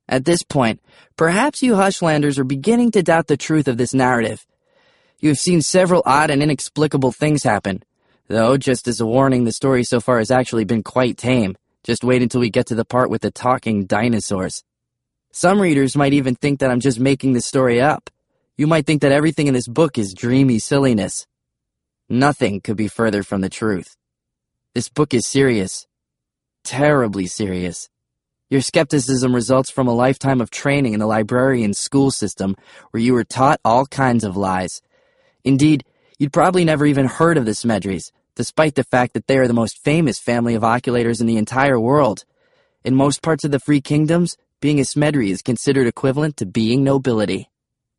At this point, perhaps you Hushlanders are beginning to doubt the truth of this narrative. You have seen several odd and inexplicable things happen. Though, just as a warning, the story so far has actually been quite tame. Just wait until we get to the part with the talking dinosaurs. Some readers might even think that I'm just making this story up. You might think that everything in this book is dreamy silliness. Nothing could be further from the truth. This book is serious. Terribly serious. Your skepticism results from a lifetime of training in the librarian school system where you were taught all kinds of lies. Indeed, you'd probably never even heard of the Smedries, despite the fact that they are the most famous family of oculators in the entire world. In most parts of the Free Kingdoms, being a Smedry is considered equivalent to being nobility.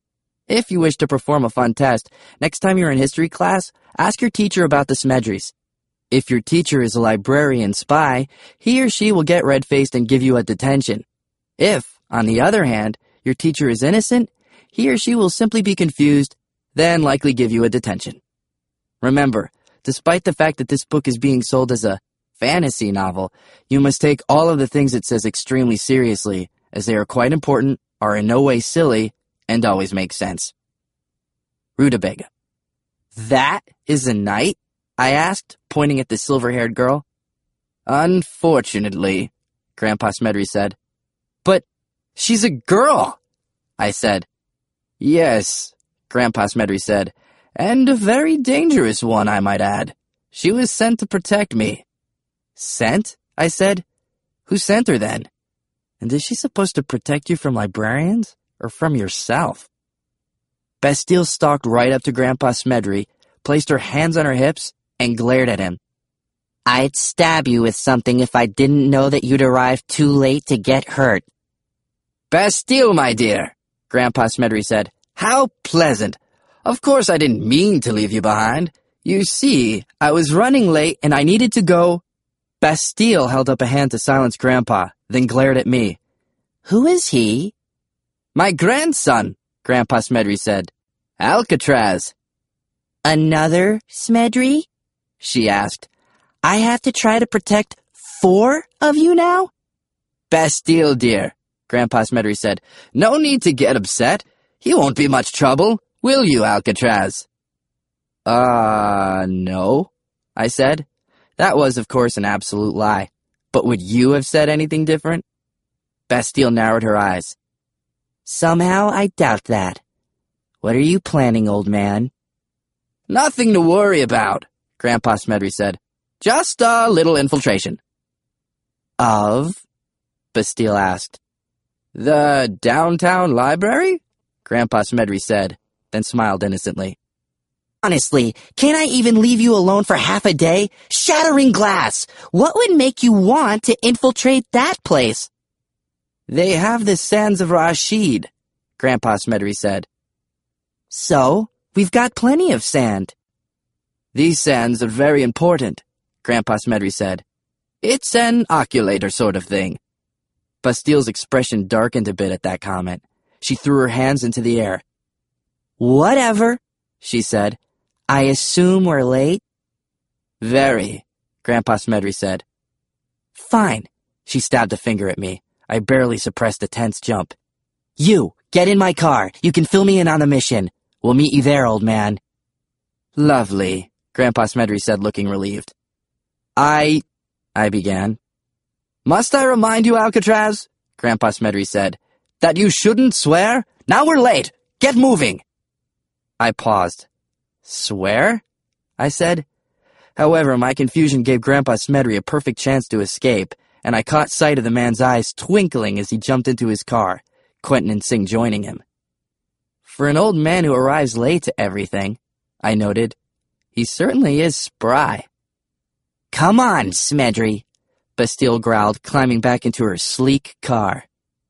If you wish to perform a fun test, next time you're in history class, ask your teacher about the Smedries. If your teacher is a librarian spy, he or she will get red-faced and give you a detention. If, on the other hand, your teacher is innocent, he or she will simply be confused, then likely give you a detention. Remember, despite the fact that this book is being sold as a fantasy novel, you must take all of the things it says extremely seriously, as they are quite important, are in no way silly, and always make sense. Rutabaga. That is a knight? I asked, pointing at the silver-haired girl. Unfortunately, Grandpa Smedry said. But she's a girl, I said. Yes, Grandpa Smedry said, and a very dangerous one, I might add. She was sent to protect me. Sent? I said. Who sent her then? And is she supposed to protect you from librarians, or from yourself? Bastille stalked right up to Grandpa Smedry, placed her hands on her hips, and glared at him. I'd stab you with something if I didn't know that you'd arrive too late to get hurt. Bastille, my dear, Grandpa Smedry said. How pleasant. Of course I didn't mean to leave you behind. You see, I was running late and I needed to go. Bastille held up a hand to silence Grandpa, then glared at me. Who is he? My grandson, Grandpa Smedry said. Alcatraz. Another Smedry? She asked. I have to try to protect 4 of you now? Bastille, dear, Grandpa Smedry said. No need to get upset. He won't be much trouble, will you, Alcatraz? No, I said. That was, of course, an absolute lie. But would you have said anything different? Bastille narrowed her eyes. Somehow I doubt that. What are you planning, old man? Nothing to worry about, Grandpa Smedry said. Just a little infiltration. Of? Bastille asked. The downtown library? Grandpa Smedry said, then smiled innocently. Honestly, can't I even leave you alone for half a day? Shattering glass! What would make you want to infiltrate that place? They have the sands of Rashid, Grandpa Smedry said. So, we've got plenty of sand. These sands are very important, Grandpa Smedry said. It's an oculator sort of thing. Bastille's expression darkened a bit at that comment. She threw her hands into the air. Whatever, she said. I assume we're late? Very, Grandpa Smedry said. Fine, she stabbed a finger at me. I barely suppressed a tense jump. You, get in my car. You can fill me in on the mission. We'll meet you there, old man. Lovely, Grandpa Smedry said, looking relieved. I began. Must I remind you, Alcatraz, Grandpa Smedry said, that you shouldn't swear? Now we're late. Get moving. I paused. Swear? I said. However, my confusion gave Grandpa Smedry a perfect chance to escape, and I caught sight of the man's eyes twinkling as he jumped into his car, Quentin and Singh joining him. For an old man who arrives late to everything, I noted, he certainly is spry. Come on, Smedry, Bastille growled, climbing back into her sleek car.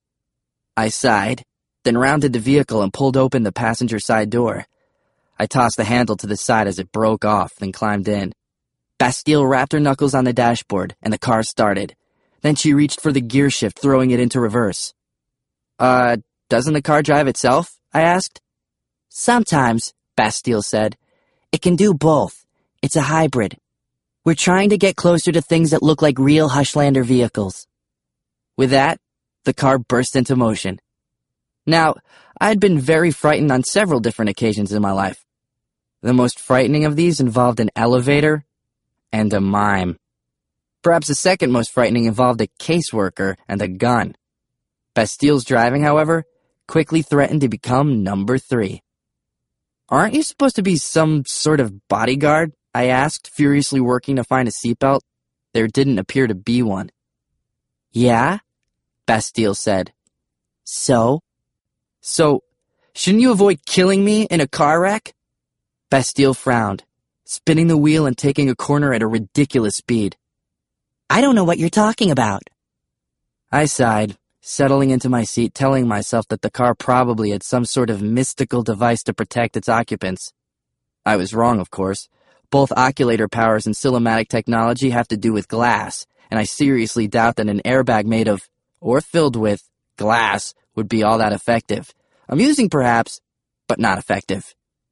I sighed, then rounded the vehicle and pulled open the passenger side door. I tossed the handle to the side as it broke off, then climbed in. Bastille wrapped her knuckles on the dashboard, and the car started. Then she reached for the gear shift, throwing it into reverse. Doesn't the car drive itself? I asked. Sometimes, Bastille said. It can do both. It's a hybrid. We're trying to get closer to things that look like real Hushlander vehicles. With that, the car burst into motion. Now, I had been very frightened on several different occasions in my life. The most frightening of these involved an elevator and a mime. Perhaps the second most frightening involved a caseworker and a gun. Bastille's driving, however, quickly threatened to become number 3. "Aren't you supposed to be some sort of bodyguard?" I asked, furiously working to find a seatbelt. There didn't appear to be one. "Yeah?" Bastille said. "So, shouldn't you avoid killing me in a car wreck?" Bastille frowned, spinning the wheel and taking a corner at a ridiculous speed. "I don't know what you're talking about." I sighed, settling into my seat, telling myself that the car probably had some sort of mystical device to protect its occupants. I was wrong, of course. Both oculator powers and cinematic technology have to do with glass, and I seriously doubt that an airbag made of, or filled with, glass would be all that effective. Amusing, perhaps, but not effective.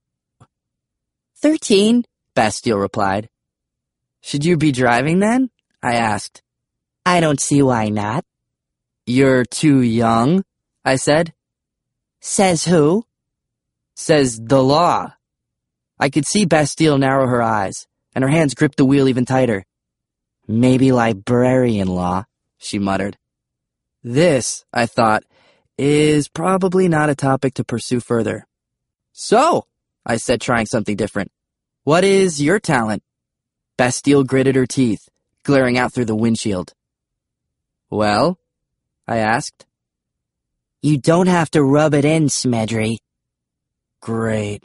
13, Bastille replied. "Should you be driving then?" I asked. "I don't see why not." "You're too young," I said. "Says who?" "Says the law." I could see Bastille narrow her eyes, and her hands gripped the wheel even tighter. "Maybe librarian law," she muttered. This, I thought, is probably not a topic to pursue further. "So," I said, trying something different, "what is your talent?" Bastille gritted her teeth, glaring out through the windshield. "Well?" I asked. "You don't have to rub it in, Smedry." "Great.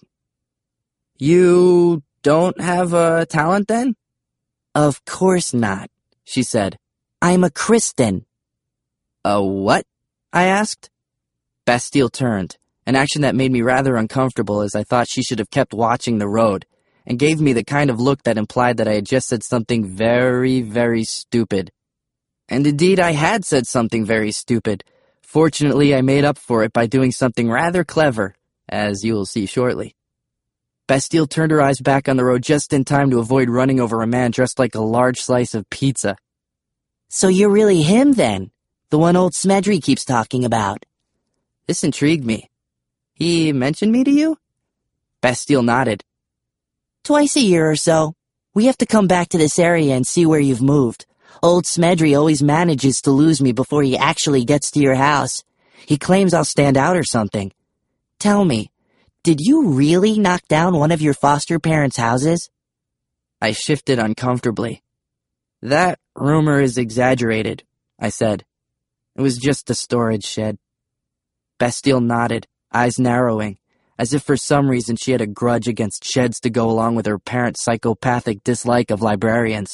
You don't have a talent, then?" "Of course not," she said. "I'm a Kristen." "A what?" I asked. Bastille turned, an action that made me rather uncomfortable, as I thought she should have kept watching the road, and gave me the kind of look that implied that I had just said something very, very stupid. And indeed, I had said something very stupid. Fortunately, I made up for it by doing something rather clever, as you will see shortly. Bastille turned her eyes back on the road just in time to avoid running over a man dressed like a large slice of pizza. "So you're really him, then? The one old Smedry keeps talking about?" This intrigued me. "He mentioned me to you?" Bastille nodded. "Twice a year or so. We have to come back to this area and see where you've moved. Old Smedry always manages to lose me before he actually gets to your house. He claims I'll stand out or something. Tell me, did you really knock down one of your foster parents' houses?" I shifted uncomfortably. "That rumor is exaggerated," I said. "It was just a storage shed." Bastille nodded, eyes narrowing, as if for some reason she had a grudge against sheds to go along with her parents' psychopathic dislike of librarians.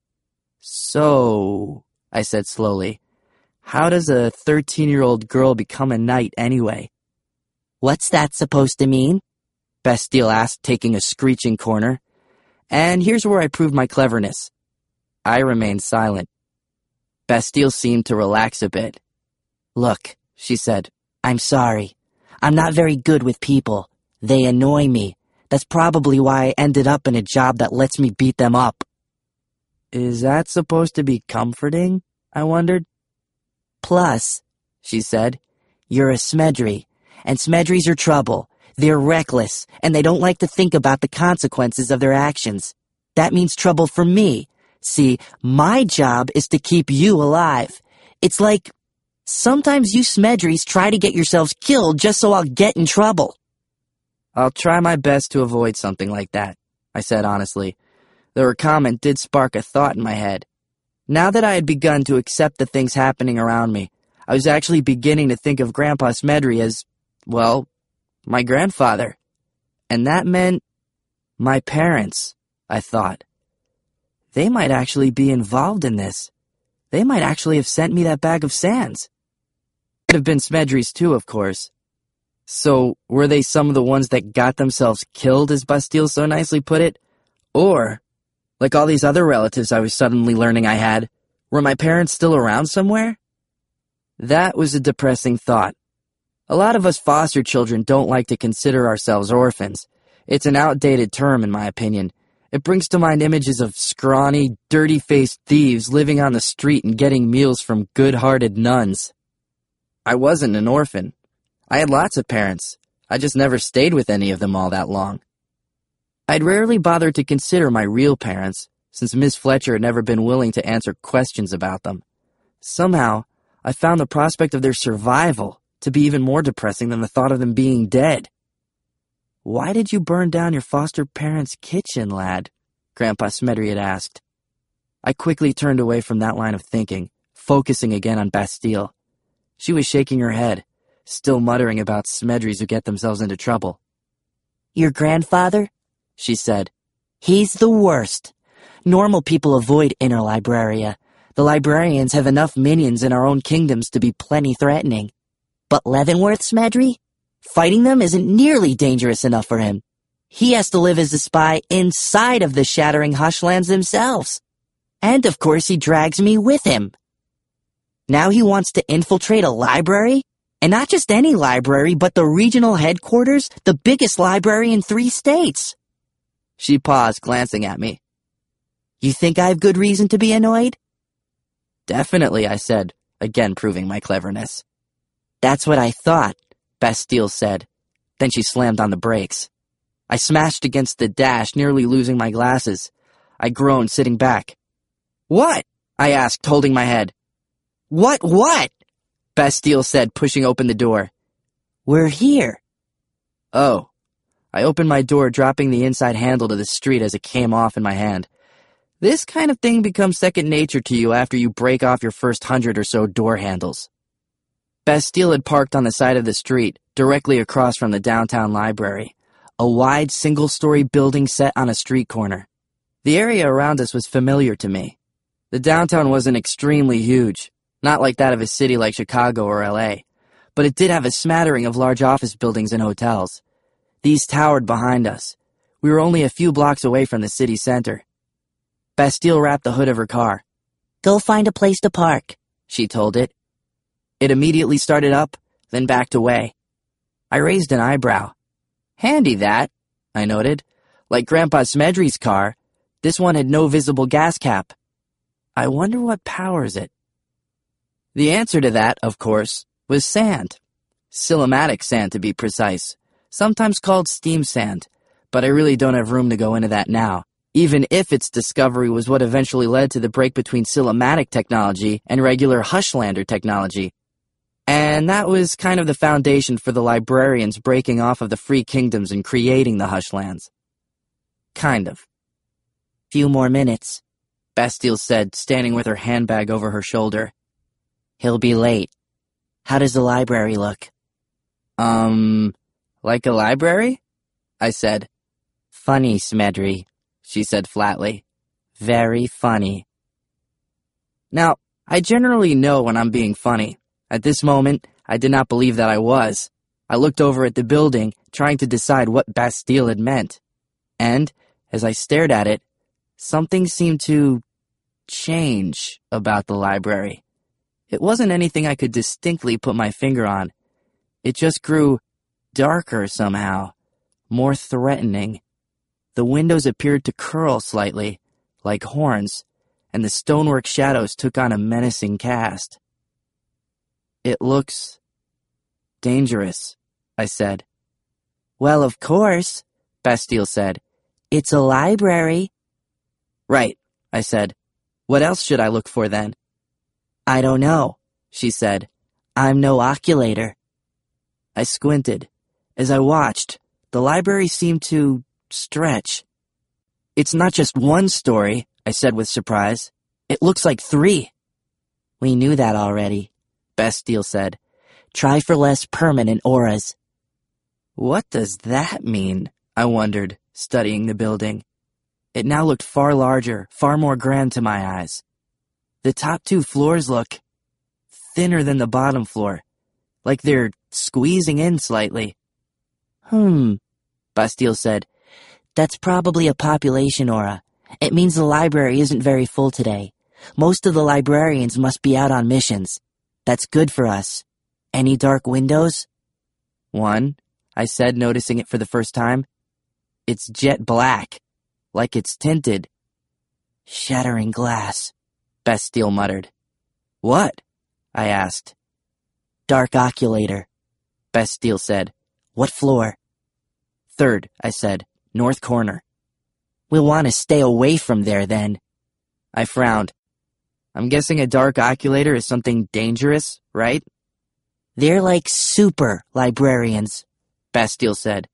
"So," I said slowly, "how does a 13-year-old girl become a knight anyway?" "What's that supposed to mean?" Bastille asked, taking a screeching corner. And here's where I proved my cleverness. I remained silent. Bastille seemed to relax a bit. "Look," she said, "I'm sorry. I'm not very good with people. They annoy me. That's probably why I ended up in a job that lets me beat them up." "Is that supposed to be comforting?" I wondered. "Plus," she said, "you're a Smedry, and Smedrys are trouble. They're reckless, and they don't like to think about the consequences of their actions. That means trouble for me. See, my job is to keep you alive. It's like, sometimes you Smedrys try to get yourselves killed just so I'll get in trouble." "I'll try my best to avoid something like that," I said honestly, though her comment did spark a thought in my head. Now that I had begun to accept the things happening around me, I was actually beginning to think of Grandpa Smedry as, well, my grandfather. And that meant my parents, I thought. They might actually be involved in this. They might actually have sent me that bag of sands. It could have been Smedry's too, of course. So, were they some of the ones that got themselves killed, as Bastille so nicely put it? Or, like all these other relatives I was suddenly learning I had, were my parents still around somewhere? That was a depressing thought. A lot of us foster children don't like to consider ourselves orphans. It's an outdated term, in my opinion. It brings to mind images of scrawny, dirty-faced thieves living on the street and getting meals from good-hearted nuns. I wasn't an orphan. I had lots of parents. I just never stayed with any of them all that long. I'd rarely bothered to consider my real parents, since Miss Fletcher had never been willing to answer questions about them. Somehow, I found the prospect of their survival to be even more depressing than the thought of them being dead. "Why did you burn down your foster parents' kitchen, lad?" Grandpa Smedry had asked. I quickly turned away from that line of thinking, focusing again on Bastille. She was shaking her head, still muttering about Smedrys who get themselves into trouble. "Your grandfather?" she said. "He's the worst. Normal people avoid Interlibraria. The librarians have enough minions in our own kingdoms to be plenty threatening. But Leavenworth Smedry? Fighting them isn't nearly dangerous enough for him. He has to live as a spy inside of the Shattering Hushlands themselves. And of course he drags me with him. Now he wants to infiltrate a library? And not just any library, but the regional headquarters, the biggest library in 3 states. She paused, glancing at me. "You think I have good reason to be annoyed?" "Definitely," I said, again proving my cleverness. "That's what I thought," Bastille said. Then she slammed on the brakes. I smashed against the dash, nearly losing my glasses. I groaned, sitting back. "What?" I asked, holding my head. What? Bastille said, pushing open the door. "We're here." Oh. I opened my door, dropping the inside handle to the street as it came off in my hand. This kind of thing becomes second nature to you after you break off your first 100 or so door handles. Bastille had parked on the side of the street, directly across from the downtown library, a wide single-story building set on a street corner. The area around us was familiar to me. The downtown wasn't extremely huge, not like that of a city like Chicago or LA, but it did have a smattering of large office buildings and hotels. These towered behind us. We were only a few blocks away from the city center. Bastille wrapped the hood of her car. "Go find a place to park," she told it. It immediately started up, then backed away. I raised an eyebrow. "Handy, that," I noted. Like Grandpa Smedry's car, this one had no visible gas cap. I wonder what powers it. The answer to that, of course, was sand. Sillimatic sand, to be precise. Sometimes called steam sand, but I really don't have room to go into that now, even if its discovery was what eventually led to the break between Sillimatic technology and regular Hushlander technology. And that was kind of the foundation for the librarians breaking off of the Free Kingdoms and creating the Hushlands. Kind of. "Few more minutes," Bastille said, standing with her handbag over her shoulder. "He'll be late. How does the library look?" Like a library?" I said. "Funny, Smedry," she said flatly. "Very funny." Now, I generally know when I'm being funny. At this moment, I did not believe that I was. I looked over at the building, trying to decide what Bastille had meant. And, as I stared at it, something seemed to change about the library. It wasn't anything I could distinctly put my finger on. It just grew darker somehow, more threatening. The windows appeared to curl slightly, like horns, and the stonework shadows took on a menacing cast. "It looks dangerous," I said. "Well, of course," Bastille said. "It's a library." "Right," I said. "What else should I look for then?" "I don't know," she said. "I'm no oculator." I squinted. As I watched, the library seemed to stretch. "It's not just one story," I said with surprise. "It looks like 3. "We knew that already," Bastille said. "Try for less permanent auras." What does that mean? I wondered, studying the building. It now looked far larger, far more grand to my eyes. The top 2 floors look thinner than the bottom floor, like they're squeezing in slightly. Bastille said. "That's probably a population aura. It means the library isn't very full today. Most of the librarians must be out on missions. That's good for us. Any dark windows?" "One," I said, noticing it for the first time. "It's jet black, like it's tinted." "Shattering glass," Bastille muttered. "What?" I asked. Dark Oculator, Bastille said. What floor? Third, I said. North corner. We'll want to stay away from there then. I frowned. I'm guessing a Dark Oculator is something dangerous, right? They're like super librarians, Bastille said.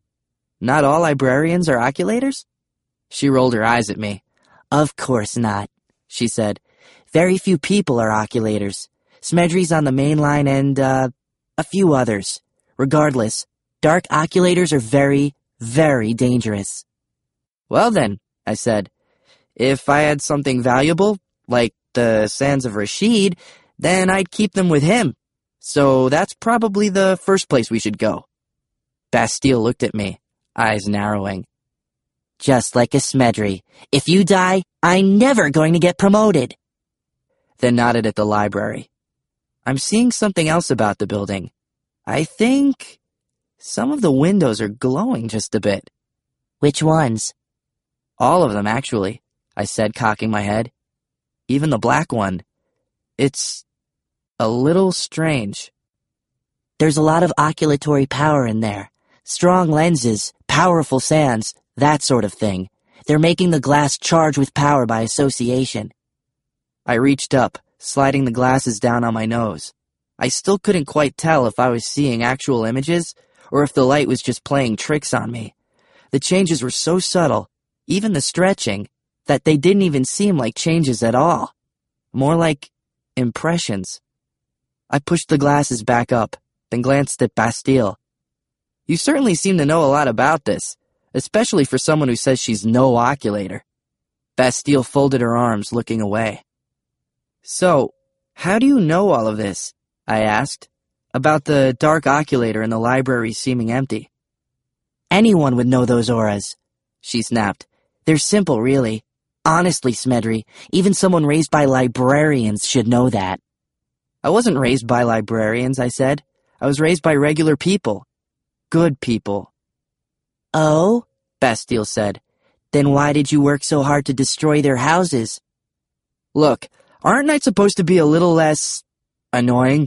Not all librarians are oculators? She rolled her eyes at me. Of course not, she said. Very few people are oculators. Smedry's on the main line and, a few others. Regardless, Dark Oculators are very, very dangerous. Well then, I said, if I had something valuable, like the Sands of Rashid, then I'd keep them with him. So that's probably the first place we should go. Bastille looked at me, eyes narrowing. Just like a Smedry. If you die, I'm never going to get promoted. Then nodded at the library. I'm seeing something else about the building. I think some of the windows are glowing just a bit. Which ones? All of them, actually, I said, cocking my head. Even the black one. It's a little strange. There's a lot of oculatory power in there. Strong lenses, powerful sands, that sort of thing. They're making the glass charge with power by association. I reached up, sliding the glasses down on my nose. I still couldn't quite tell if I was seeing actual images or if the light was just playing tricks on me. The changes were so subtle, even the stretching, that they didn't even seem like changes at all. More like impressions. I pushed the glasses back up, then glanced at Bastille. You certainly seem to know a lot about this, especially for someone who says she's no oculator. Bastille folded her arms, looking away. So, how do you know all of this? I asked. About the Dark Oculator and the library seeming empty. Anyone would know those auras, she snapped. They're simple, really. Honestly, Smedry, even someone raised by librarians should know that. I wasn't raised by librarians, I said. I was raised by regular people. Good people. Oh? Bastille said. Then why did you work so hard to destroy their houses? Look, aren't I supposed to be a little less annoying?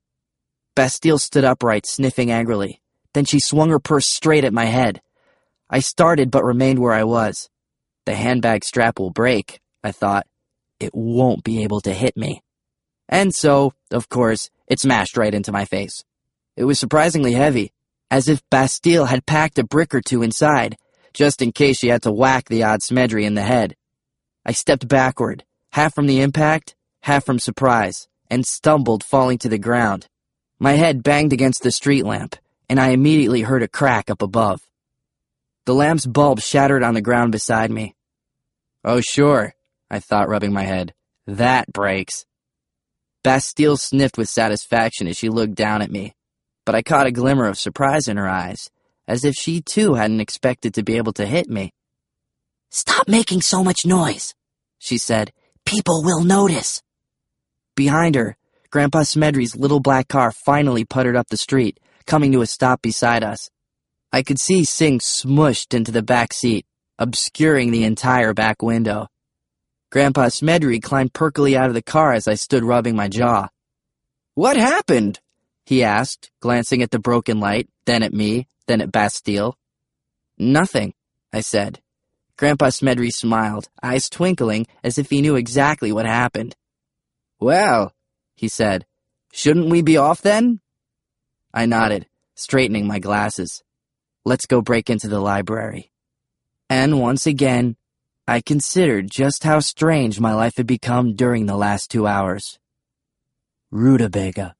Bastille stood upright, sniffing angrily. Then she swung her purse straight at my head. I started but remained where I was. The handbag strap will break, I thought. It won't be able to hit me. And so, of course, it smashed right into my face. It was surprisingly heavy, as if Bastille had packed a brick or two inside, just in case she had to whack the odd Smedry in the head. I stepped backward, half from the impact, half from surprise, and stumbled, falling to the ground. My head banged against the street lamp, and I immediately heard a crack up above. The lamp's bulb shattered on the ground beside me. Oh, sure, I thought, rubbing my head. That breaks. Bastille sniffed with satisfaction as she looked down at me, but I caught a glimmer of surprise in her eyes, as if she too hadn't expected to be able to hit me. Stop making so much noise, she said. People will notice. Behind her, Grandpa Smedry's little black car finally puttered up the street, coming to a stop beside us. I could see Singh smushed into the back seat, obscuring the entire back window. Grandpa Smedry climbed perkily out of the car as I stood rubbing my jaw. What happened? He asked, glancing at the broken light, then at me, then at Bastille. Nothing, I said. Grandpa Smedry smiled, eyes twinkling as if he knew exactly what happened. Well, he said, shouldn't we be off then? I nodded, straightening my glasses. Let's go break into the library. And once again, I considered just how strange my life had become during the last 2 hours. Rutabaga.